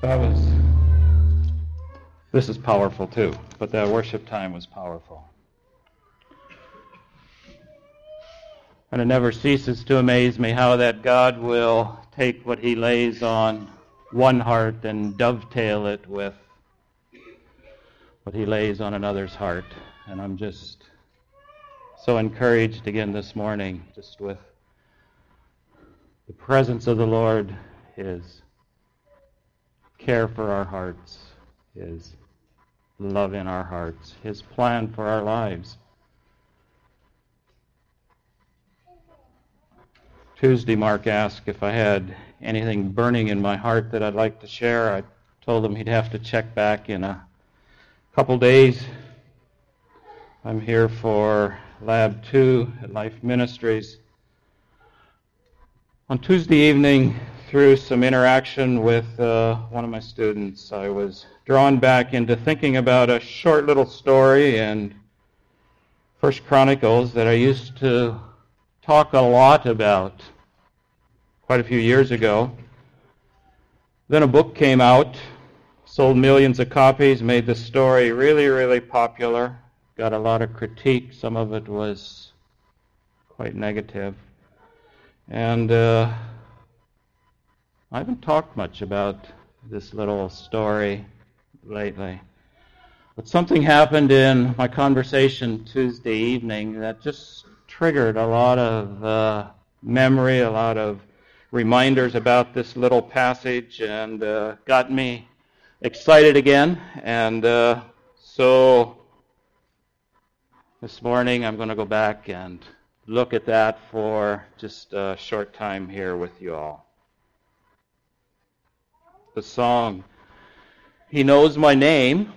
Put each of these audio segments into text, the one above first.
This is powerful too, but that worship time was powerful. And it never ceases to amaze me how that God will take what he lays on one heart and dovetail it with what he lays on another's heart. And I'm just so encouraged again this morning, just with the presence of the Lord, his care for our hearts, his love in our hearts, his plan for our lives. Tuesday, Mark asked if I had anything burning in my heart that I'd like to share. I told him he'd have to check back in a couple days. I'm here for Lab 2 at Life Ministries. On Tuesday evening, through some interaction with one of my students, I was drawn back into thinking about a short little story in 1 Chronicles that I used to talk a lot about quite a few years ago. Then a book came out, sold millions of copies, made the story really, really popular, got a lot of critique. Some of it was quite negative. And I haven't talked much about this little story lately. But something happened in my conversation Tuesday evening that just triggered a lot of memory, a lot of reminders about this little passage, and got me excited again. And so this morning I'm going to go back and look at that for just a short time here with you all. The song, "He knows my name,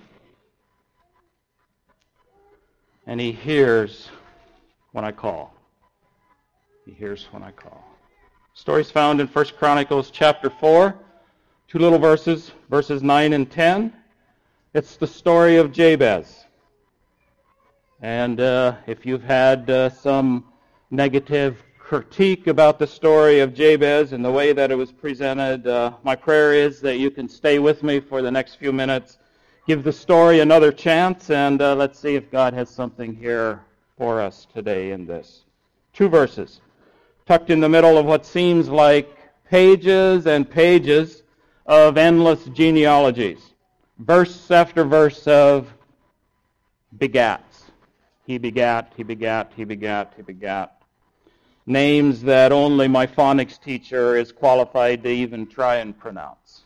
and he hears when I call." He hears when I call. Story's found in 1 Chronicles chapter 4, two little verses, verses 9 and 10. It's the story of Jabez. And if you've had some negative critique about the story of Jabez and the way that it was presented, my prayer is that you can stay with me for the next few minutes, give the story another chance, and let's see if God has something here for us today in this. Two verses, tucked in the middle of what seems like pages and pages of endless genealogies. Verse after verse of begats. He begat, he begat, he begat, he begat. Names that only my phonics teacher is qualified to even try and pronounce.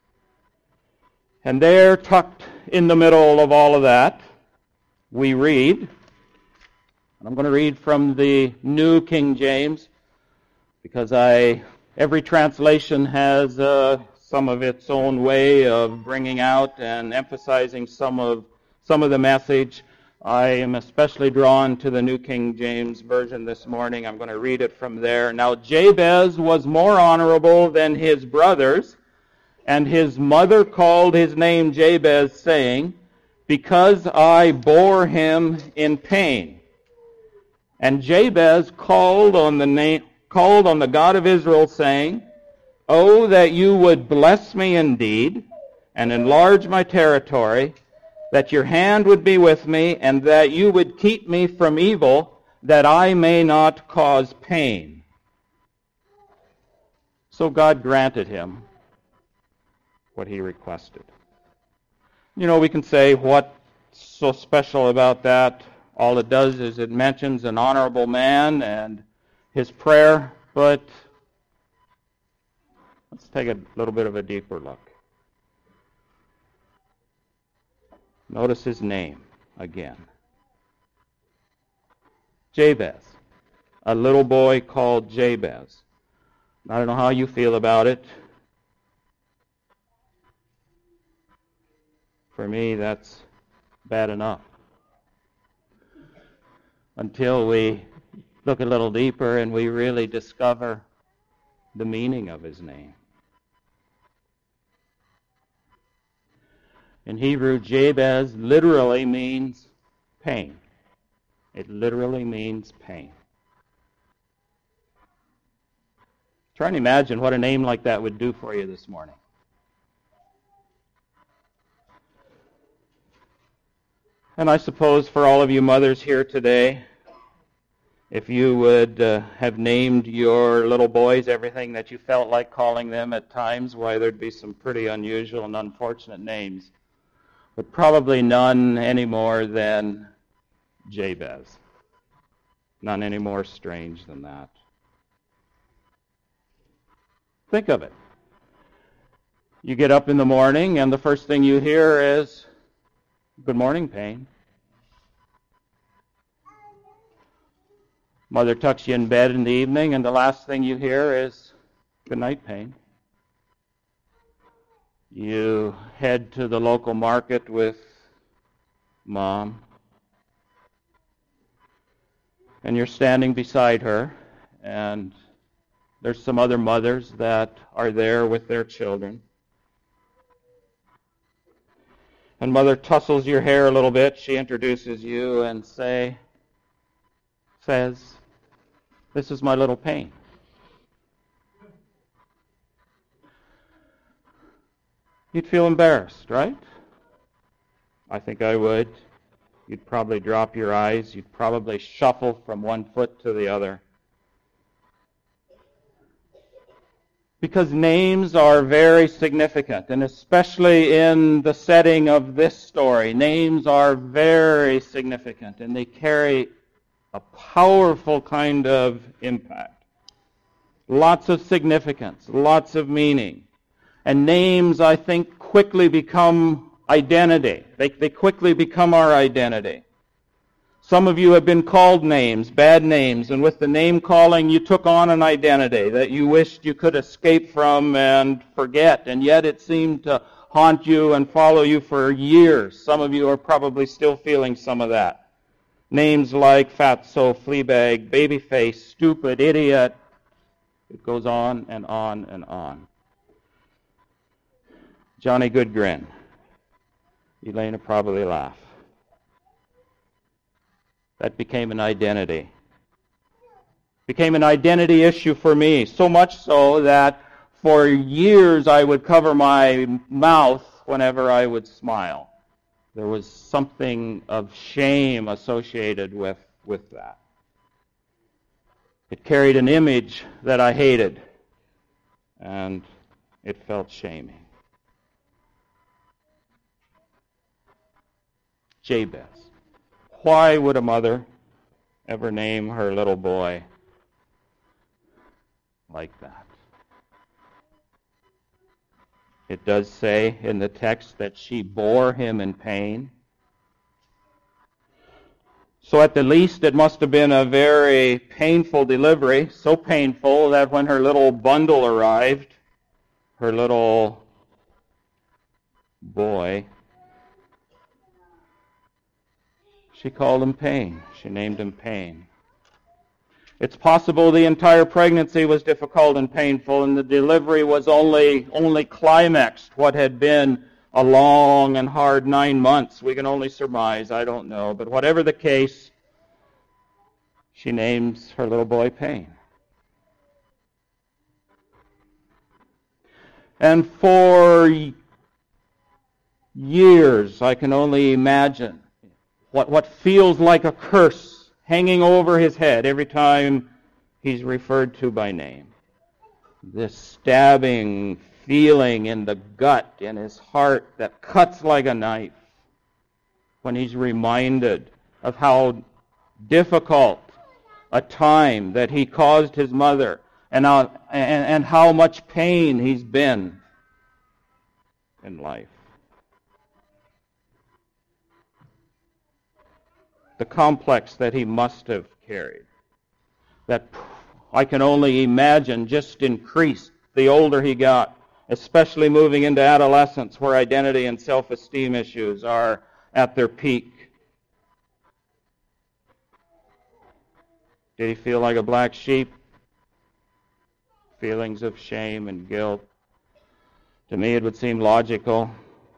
And there, tucked in the middle of all of that, we read, and I'm going to read from the New King James, because every translation has some of its own way of bringing out and emphasizing some of the message. I am especially drawn to the New King James Version this morning. I'm going to read it from there. "Now Jabez was more honorable than his brothers, and his mother called his name Jabez, saying, Because I bore him in pain. And Jabez called on the God of Israel, saying, Oh, that you would bless me indeed, and enlarge my territory, that your hand would be with me, and that you would keep me from evil, that I may not cause pain." So God granted him what he requested. You know, we can say, what's so special about that? All it does is it mentions an honorable man and his prayer, but let's take a little bit of a deeper look. Notice his name again. Jabez. A little boy called Jabez. I don't know how you feel about it. For me, that's bad enough. Until we look a little deeper and we really discover the meaning of his name. In Hebrew, Jabez literally means pain. It literally means pain. Try and imagine what a name like that would do for you this morning. And I suppose for all of you mothers here today, if you would have named your little boys everything that you felt like calling them at times, why, there'd be some pretty unusual and unfortunate names. But probably none any more than Jabez. None any more strange than that. Think of it. You get up in the morning and the first thing you hear is, "Good morning, Payne." Mother tucks you in bed in the evening, and the last thing you hear is, "Good night, Payne." You head to the local market with Mom, and you're standing beside her, and there's some other mothers that are there with their children. And Mother tussles your hair a little bit. She introduces you and says, "This is my little Payne." You'd feel embarrassed, right? I think I would. You'd probably drop your eyes. You'd probably shuffle from one foot to the other. Because names are very significant, and especially in the setting of this story, names are very significant, and they carry a powerful kind of impact. Lots of significance, lots of meaning. And names, I think, quickly become identity. They quickly become our identity. Some of you have been called names, bad names, and with the name calling you took on an identity that you wished you could escape from and forget, and yet it seemed to haunt you and follow you for years. Some of you are probably still feeling some of that. Names like Fatso, Fleabag, Babyface, Stupid, Idiot. It goes on and on and on. Johnny Goodgrin. Elena probably laugh. That became an identity. Became an identity issue for me, so much so that for years I would cover my mouth whenever I would smile. There was something of shame associated with that. It carried an image that I hated, and it felt shaming. Jabez. Why would a mother ever name her little boy like that? It does say in the text that she bore him in pain. So at the least it must have been a very painful delivery, so painful that when her little bundle arrived, her little boy, she called him Payne. She named him Payne. It's possible the entire pregnancy was difficult and painful, and the delivery was only climaxed what had been a long and hard 9 months. We can only surmise, I don't know. But whatever the case, she names her little boy Payne. And for years, I can only imagine what feels like a curse hanging over his head every time he's referred to by name. This stabbing feeling in the gut, in his heart, that cuts like a knife when he's reminded of how difficult a time that he caused his mother and how much pain he's been in life. The complex that he must have carried, that I can only imagine just increased the older he got, especially moving into adolescence where identity and self-esteem issues are at their peak. Did he feel like a black sheep? Feelings of shame and guilt. To me, it would seem logical.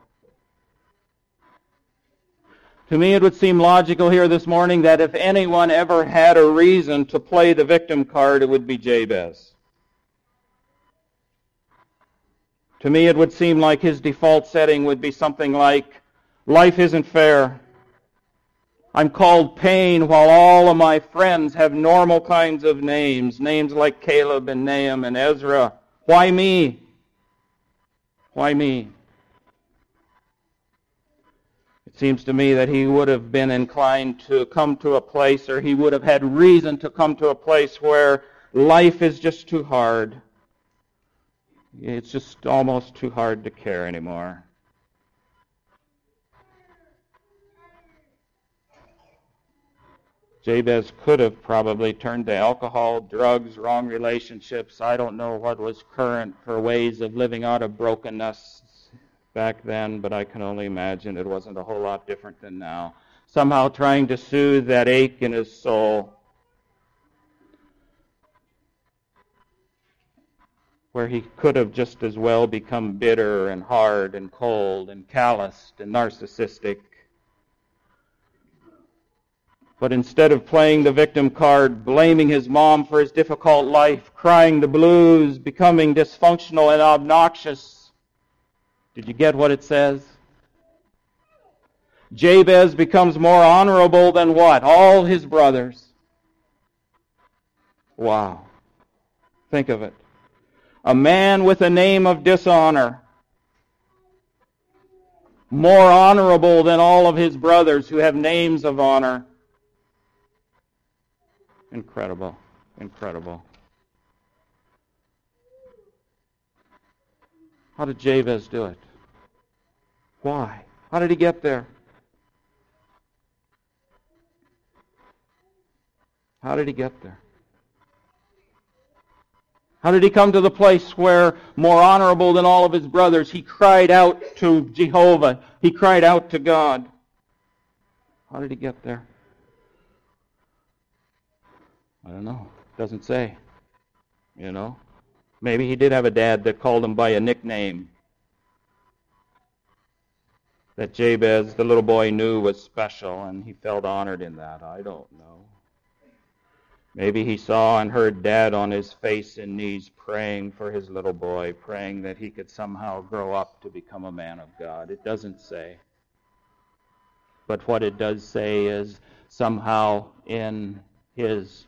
To me, it would seem logical here this morning that if anyone ever had a reason to play the victim card, it would be Jabez. To me, it would seem like his default setting would be something like, life isn't fair. I'm called Pain while all of my friends have normal kinds of names. Names like Caleb and Nahum and Ezra. Why me? Why me? It seems to me that he would have been inclined to come to a place, or he would have had reason to come to a place where life is just too hard. It's just almost too hard to care anymore. Jabez could have probably turned to alcohol, drugs, wrong relationships. I don't know what was current for ways of living out of brokenness back then, but I can only imagine it wasn't a whole lot different than now. Somehow trying to soothe that ache in his soul, where he could have just as well become bitter and hard and cold and calloused and narcissistic. But instead of playing the victim card, blaming his mom for his difficult life, crying the blues, becoming dysfunctional and obnoxious, did you get what it says? Jabez becomes more honorable than what? All his brothers. Wow. Think of it. A man with a name of dishonor, more honorable than all of his brothers who have names of honor. Incredible. Incredible. How did Jabez do it? Why? How did he get there? How did he get there? How did he come to the place where, more honorable than all of his brothers, he cried out to Jehovah? He cried out to God. How did he get there? I don't know. It doesn't say. You know? Maybe he did have a dad that called him by a nickname that Jabez, the little boy, knew was special, and he felt honored in that. I don't know. Maybe he saw and heard Dad on his face and knees praying for his little boy, praying that he could somehow grow up to become a man of God. It doesn't say. But what it does say is somehow in his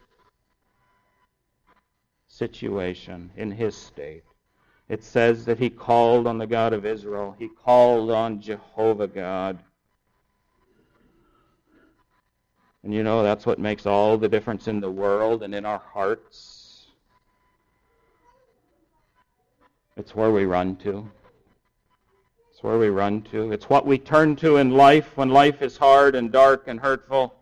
situation, in his state, it says that he called on the God of Israel. He called on Jehovah God. And you know, that's what makes all the difference in the world and in our hearts. It's where we run to. It's where we run to. It's what we turn to in life when life is hard and dark and hurtful.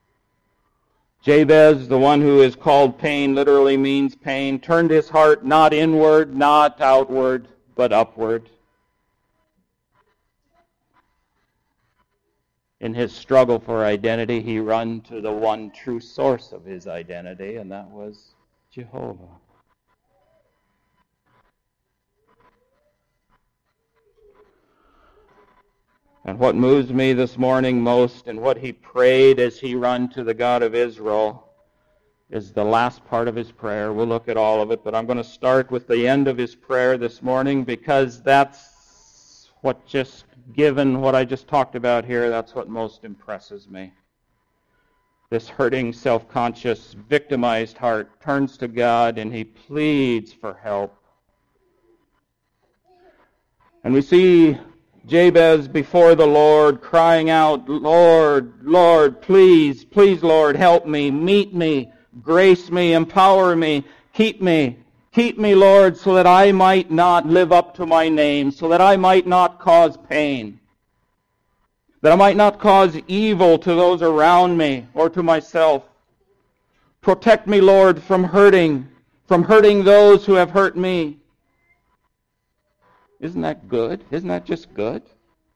Jabez, the one who is called Pain, literally means pain, turned his heart not inward, not outward, but upward. In his struggle for identity, he ran to the one true source of his identity, and that was Jehovah. And what moves me this morning most, and what he prayed as he ran to the God of Israel, is the last part of his prayer. We'll look at all of it, but I'm going to start with the end of his prayer this morning, because that's what just, given what I just talked about here, that's what most impresses me. This hurting, self-conscious, victimized heart turns to God and he pleads for help. And we see Jabez before the Lord crying out, Lord, Lord, please, please, Lord, help me, meet me, grace me, empower me, keep me. Keep me, Lord, so that I might not live up to my name, so that I might not cause pain, that I might not cause evil to those around me or to myself. Protect me, Lord, from hurting those who have hurt me. Isn't that good? Isn't that just good?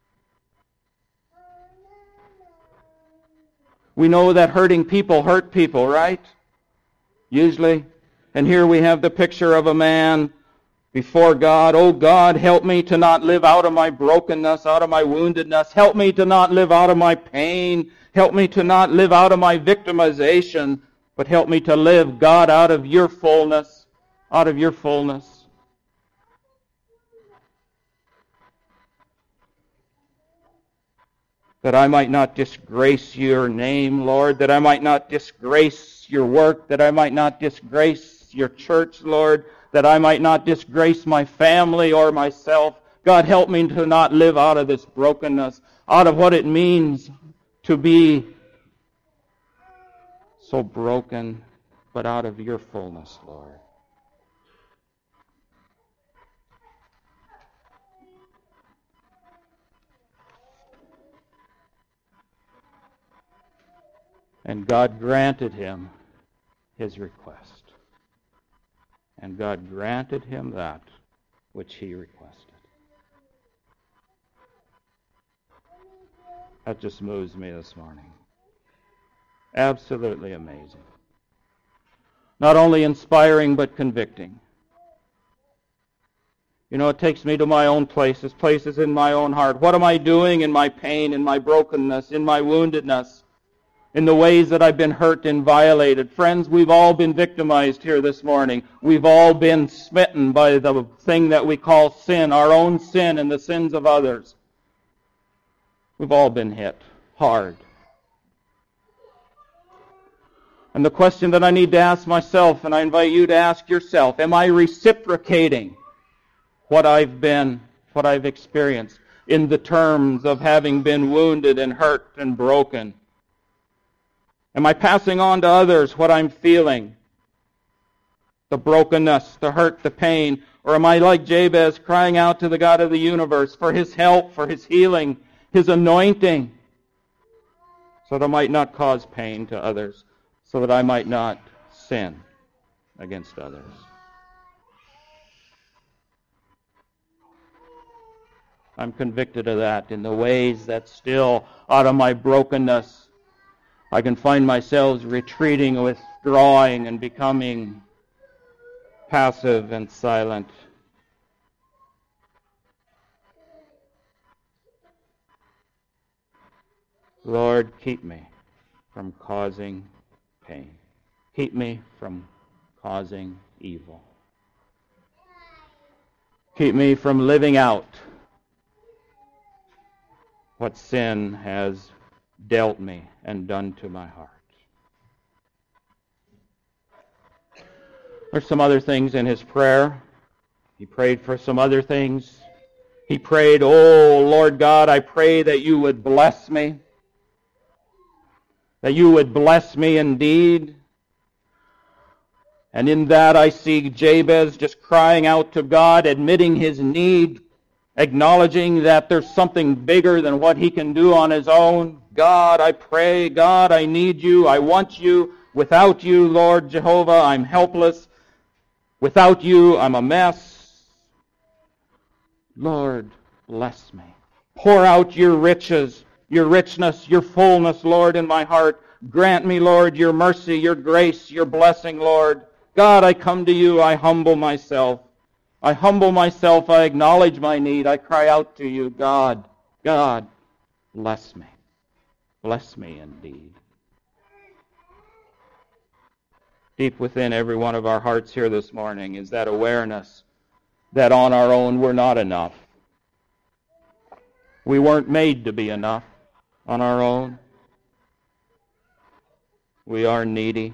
We know that hurting people hurt people, right? Usually. And here we have the picture of a man before God. Oh God, help me to not live out of my brokenness, out of my woundedness. Help me to not live out of my pain. Help me to not live out of my victimization, but help me to live, God, out of your fullness, out of your fullness. that I might not disgrace your name, Lord, that I might not disgrace your work, that I might not disgrace your church, Lord, that I might not disgrace my family or myself. God, help me to not live out of this brokenness, out of what it means to be so broken, but out of your fullness, Lord. And God granted him his request. And God granted him that which he requested. That just moves me this morning. Absolutely amazing. Not only inspiring, but convicting. You know, it takes me to my own places in my own heart. What am I doing in my pain, in my brokenness, in my woundedness, in the ways that I've been hurt and violated? Friends, we've all been victimized here this morning. We've all been smitten by the thing that we call sin, our own sin and the sins of others. We've all been hit hard. And the question that I need to ask myself, and I invite you to ask yourself, am I reciprocating what I've experienced in the terms of having been wounded and hurt and broken? Am I passing on to others what I'm feeling? The brokenness, the hurt, the pain? Or am I like Jabez, crying out to the God of the universe for his help, for his healing, his anointing, so that I might not cause pain to others, so that I might not sin against others? I'm convicted of that in the ways that still, out of my brokenness, I can find myself retreating, withdrawing, and becoming passive and silent. Lord, keep me from causing pain. Keep me from causing evil. Keep me from living out what sin has dealt me and done to my heart. There's some other things in his prayer. He prayed for some other things. He prayed, "Oh, Lord God, I pray that you would bless me, that you would bless me indeed." And in that I see Jabez just crying out to God, admitting his need, acknowledging that there's something bigger than what he can do on his own. God, I pray. God, I need you. I want you. Without you, Lord Jehovah, I'm helpless. Without you, I'm a mess. Lord, bless me. Pour out your riches, your richness, your fullness, Lord, in my heart. Grant me, Lord, your mercy, your grace, your blessing, Lord. God, I come to you. I humble myself. I humble myself. I acknowledge my need. I cry out to you, God, God, bless me. Bless me indeed. Deep within every one of our hearts here this morning is that awareness that on our own we're not enough. We weren't made to be enough on our own. We are needy.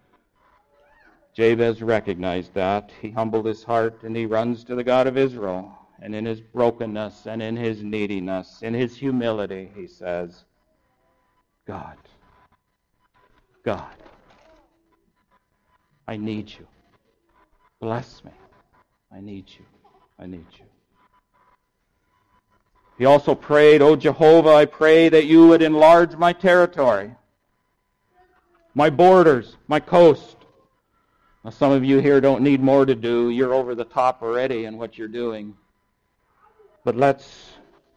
Jabez recognized that. He humbled his heart and he runs to the God of Israel. And in his brokenness and in his neediness, in his humility, he says, God, God, I need you. Bless me. I need you. I need you. He also prayed, "O Jehovah, I pray that you would enlarge my territory, my borders, my coast." Now, some of you here don't need more to do. You're over the top already in what you're doing. But let's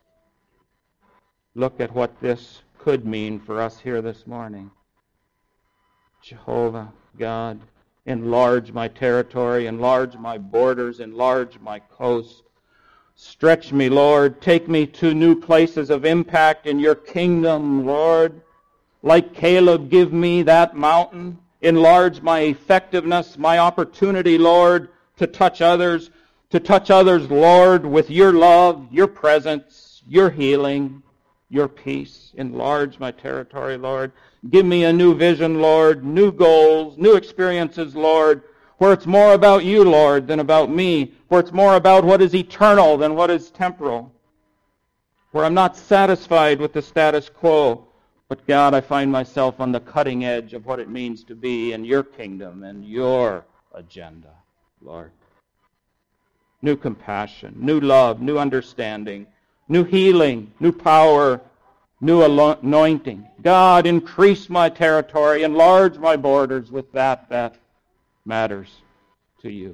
look at what this could mean for us here this morning. Jehovah, God, enlarge my territory, enlarge my borders, enlarge my coast. Stretch me, Lord. Take me to new places of impact in your kingdom, Lord. Like Caleb, give me that mountain. Enlarge my effectiveness, my opportunity, Lord, to touch others, Lord, with your love, your presence, your healing, your peace. Enlarge my territory, Lord. Give me a new vision, Lord, new goals, new experiences, Lord, where it's more about you, Lord, than about me, where it's more about what is eternal than what is temporal, where I'm not satisfied with the status quo, but God, I find myself on the cutting edge of what it means to be in your kingdom and your agenda, Lord. New compassion, new love, new understanding, new healing, new power, new anointing. God, increase my territory, enlarge my borders with that matters to you.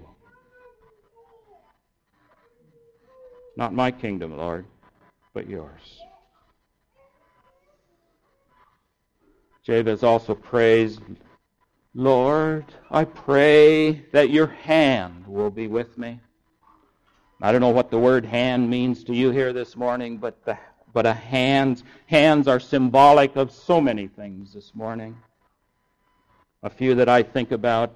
Not my kingdom, Lord, but yours. Jabez also prays, Lord, I pray that your hand will be with me. I don't know what the word hand means to you here this morning, but hands are symbolic of so many things this morning. A few that I think about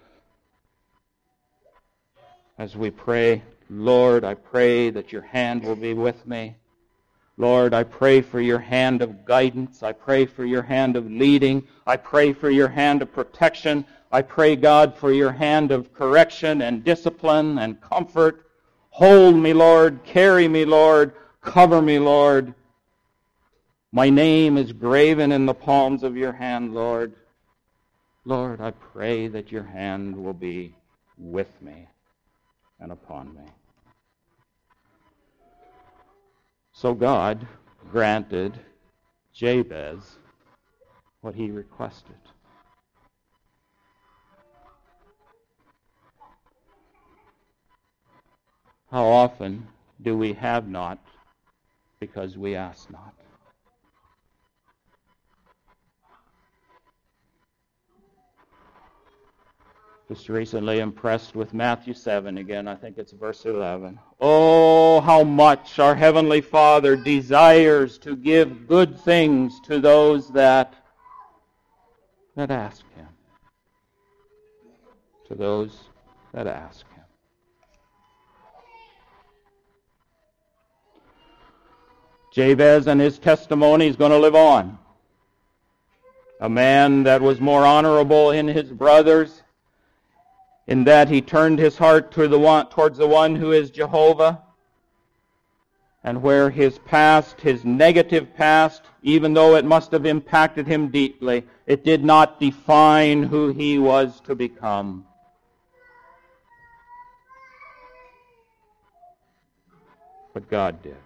as we pray. Lord, I pray that your hand will be with me. Lord, I pray for your hand of guidance. I pray for your hand of leading. I pray for your hand of protection. I pray, God, for your hand of correction and discipline and comfort. Hold me, Lord. Carry me, Lord. Cover me, Lord. My name is graven in the palms of your hand, Lord. Lord, I pray that your hand will be with me and upon me. So God granted Jabez what he requested. How often do we have not because we ask not? Just recently impressed with Matthew 7 again. I think it's verse 11. Oh, how much our Heavenly Father desires to give good things to those that ask Him. To those that ask Him. Jabez and his testimony is going to live on. A man that was more honorable in his brothers, in that he turned his heart towards the one who is Jehovah, and where his past, his negative past, even though it must have impacted him deeply, it did not define who he was to become. But God did.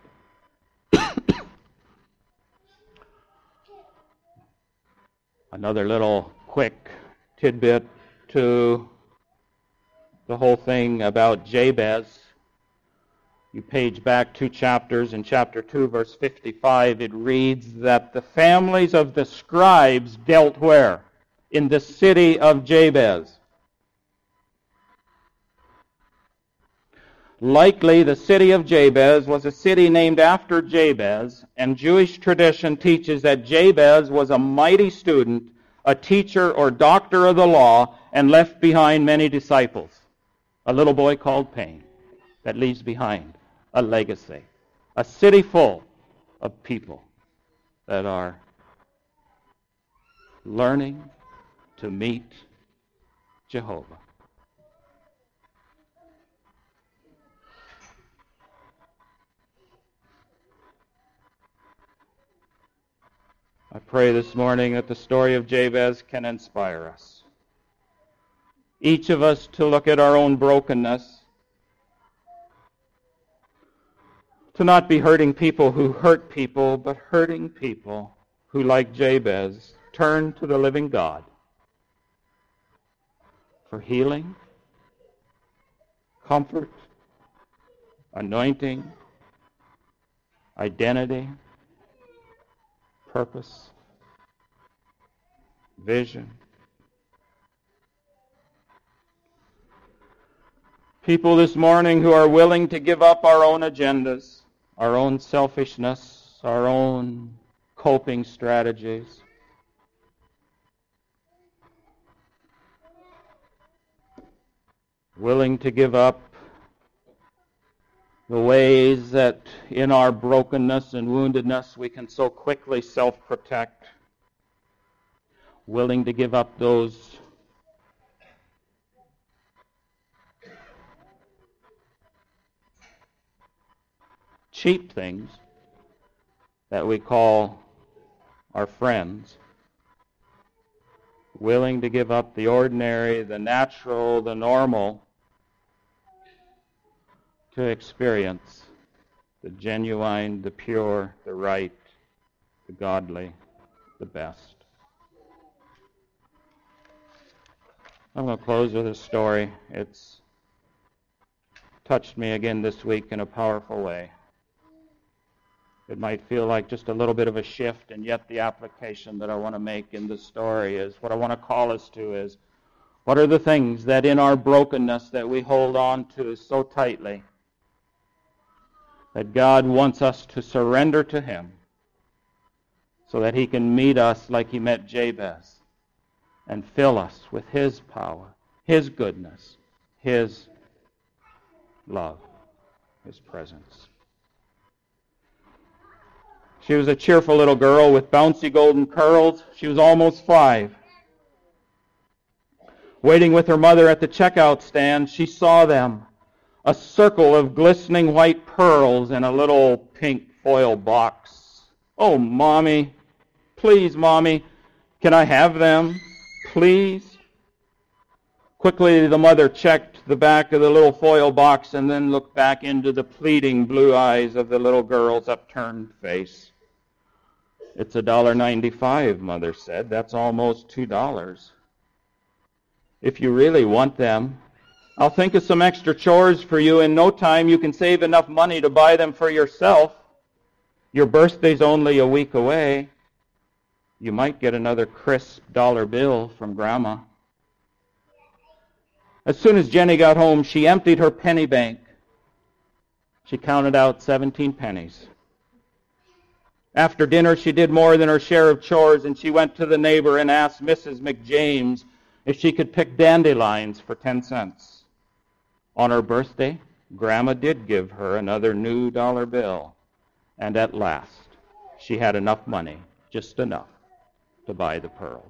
Another little quick tidbit to the whole thing about Jabez. You page back 2 chapters. In chapter 2, verse 55, it reads that the families of the scribes dealt where? In the city of Jabez. Likely the city of Jabez was a city named after Jabez, and Jewish tradition teaches that Jabez was a mighty student, a teacher or doctor of the law, and left behind many disciples. A little boy called Pain that leaves behind a legacy. A city full of people that are learning to meet Jehovah. I pray this morning that the story of Jabez can inspire us. Each of us to look at our own brokenness, to not be hurting people who hurt people, but hurting people who, like Jabez, turn to the living God for healing, comfort, anointing, identity, purpose, vision. People this morning who are willing to give up our own agendas, our own selfishness, our own coping strategies. Willing to give up the ways that in our brokenness and woundedness we can so quickly self-protect, willing to give up those cheap things that we call our friends, willing to give up the ordinary, the natural, the normal, to experience the genuine, the pure, the right, the godly, the best. I'm going to close with a story. It's touched me again this week in a powerful way. It might feel like just a little bit of a shift, and yet the application that I want to make in this story is, what I want to call us to is, what are the things that in our brokenness that we hold on to so tightly, that God wants us to surrender to Him so that He can meet us like He met Jabez and fill us with His power, His goodness, His love, His presence. She was a cheerful little girl with bouncy golden curls. She was almost 5. Waiting with her mother at the checkout stand, she saw them, a circle of glistening white pearls in a little pink foil box. "Oh, Mommy, please, Mommy, can I have them, please?" Quickly, the mother checked the back of the little foil box and then looked back into the pleading blue eyes of the little girl's upturned face. "It's $1.95, Mother said. That's almost $2. If you really want them, I'll think of some extra chores for you. In no time, you can save enough money to buy them for yourself. Your birthday's only a week away. You might get another crisp dollar bill from Grandma." As soon as Jenny got home, she emptied her penny bank. She counted out 17 pennies. After dinner, she did more than her share of chores, and she went to the neighbor and asked Mrs. McJames if she could pick dandelions for 10 cents. On her birthday, Grandma did give her another new dollar bill, and at last she had enough money, just enough, to buy the pearls.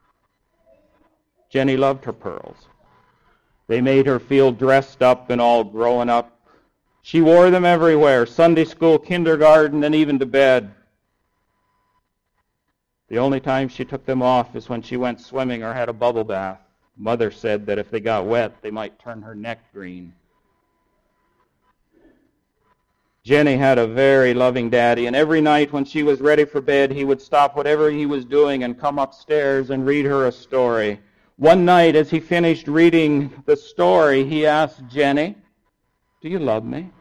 Jenny loved her pearls. They made her feel dressed up and all grown up. She wore them everywhere, Sunday school, kindergarten, and even to bed. The only time she took them off is when she went swimming or had a bubble bath. Mother said that if they got wet, they might turn her neck green. Jenny had a very loving daddy, and every night when she was ready for bed, he would stop whatever he was doing and come upstairs and read her a story. One night, as he finished reading the story, he asked Jenny, "Do you love me?"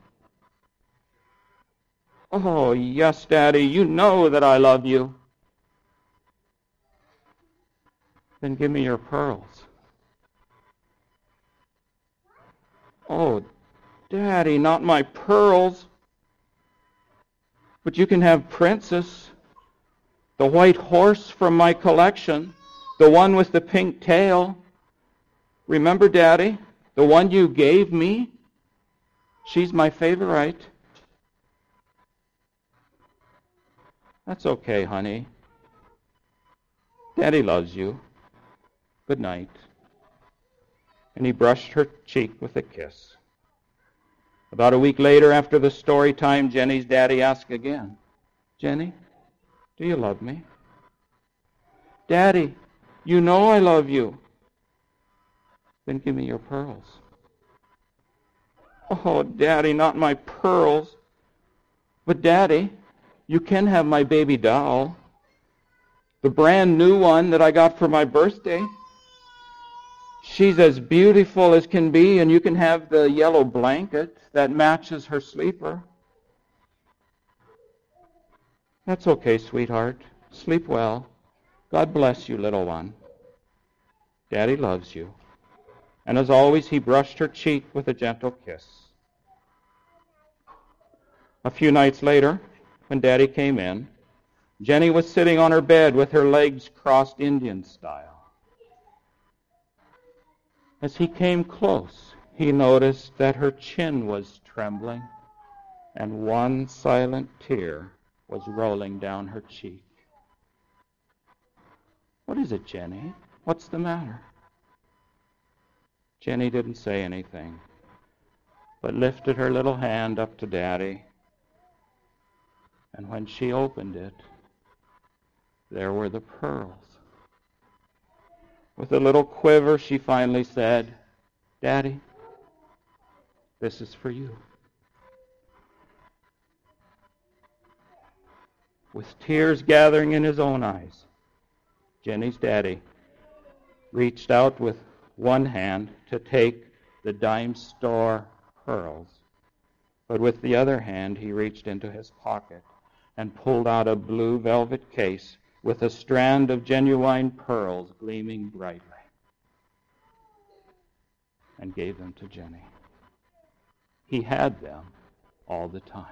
"Oh, yes, Daddy, you know that I love you." "Then give me your pearls." "Oh, Daddy, not my pearls. But you can have Princess, the white horse from my collection, the one with the pink tail. Remember, Daddy, the one you gave me? She's my favorite." "That's okay, honey. Daddy loves you. Good night." And he brushed her cheek with a kiss. About a week later, after the story time, Jenny's daddy asked again, "Jenny, do you love me?" "Daddy, you know I love you." "Then give me your pearls." "Oh, Daddy, not my pearls. But Daddy, you can have my baby doll, the brand new one that I got for my birthday. She's as beautiful as can be, and you can have the yellow blanket that matches her sleeper." "That's okay, sweetheart. Sleep well. God bless you, little one. Daddy loves you." And as always, he brushed her cheek with a gentle kiss. A few nights later, when Daddy came in, Jenny was sitting on her bed with her legs crossed Indian style. As he came close, he noticed that her chin was trembling. and one silent tear was rolling down her cheek. "What is it, Jenny? What's the matter?" Jenny didn't say anything, but lifted her little hand up to Daddy. And when she opened it, there were the pearls. With a little quiver, she finally said, "Daddy, this is for you." With tears gathering in his own eyes, Jenny's daddy reached out with one hand to take the dime store pearls, but with the other hand he reached into his pocket and pulled out a blue velvet case with a strand of genuine pearls gleaming brightly, and gave them to Jenny. He had them all the time.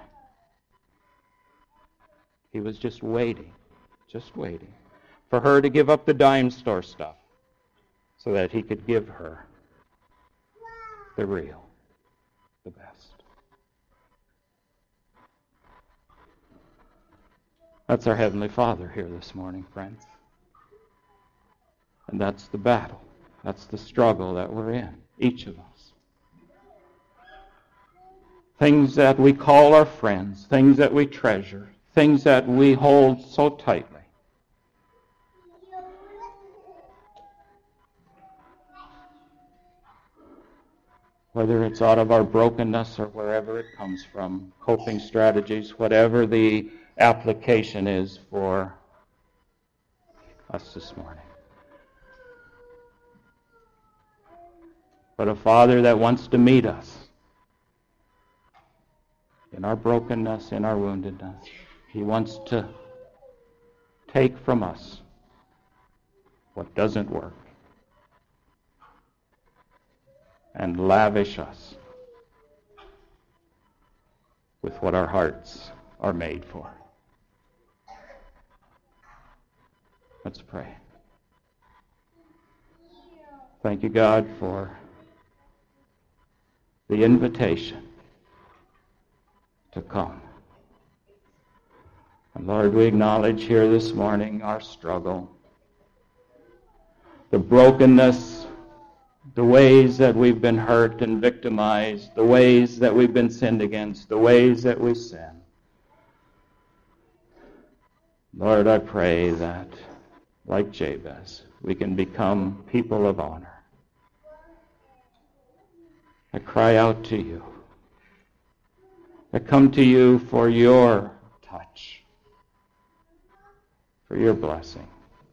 He was just waiting for her to give up the dime store stuff so that he could give her the real, the best. That's our Heavenly Father here this morning, friends. And that's the battle. That's the struggle that we're in, each of us. Things that we call our friends, things that we treasure, things that we hold so tightly. Whether it's out of our brokenness or wherever it comes from, coping strategies, whatever the application is for us this morning. But a Father that wants to meet us in our brokenness, in our woundedness. He wants to take from us what doesn't work and lavish us with what our hearts are made for. Let's pray. Thank you, God, for the invitation to come. And Lord, we acknowledge here this morning our struggle, the brokenness, the ways that we've been hurt and victimized, the ways that we've been sinned against, the ways that we sin. Lord, I pray that, like Jabez, we can become people of honor. I cry out to you. I come to you for your touch, for your blessing,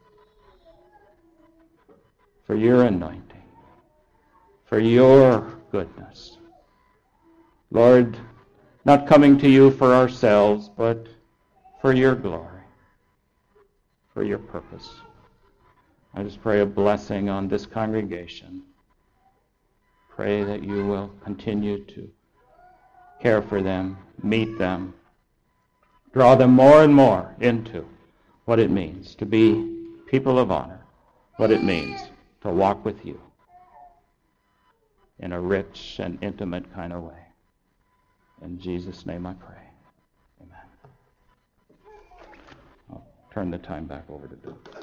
for your anointing, for your goodness. Lord, not coming to you for ourselves, but for your glory, for your purpose. I just pray a blessing on this congregation. Pray that you will continue to care for them, meet them, draw them more and more into what it means to be people of honor, what it means to walk with you in a rich and intimate kind of way. In Jesus' name I pray. Amen. I'll turn the time back over to Bill.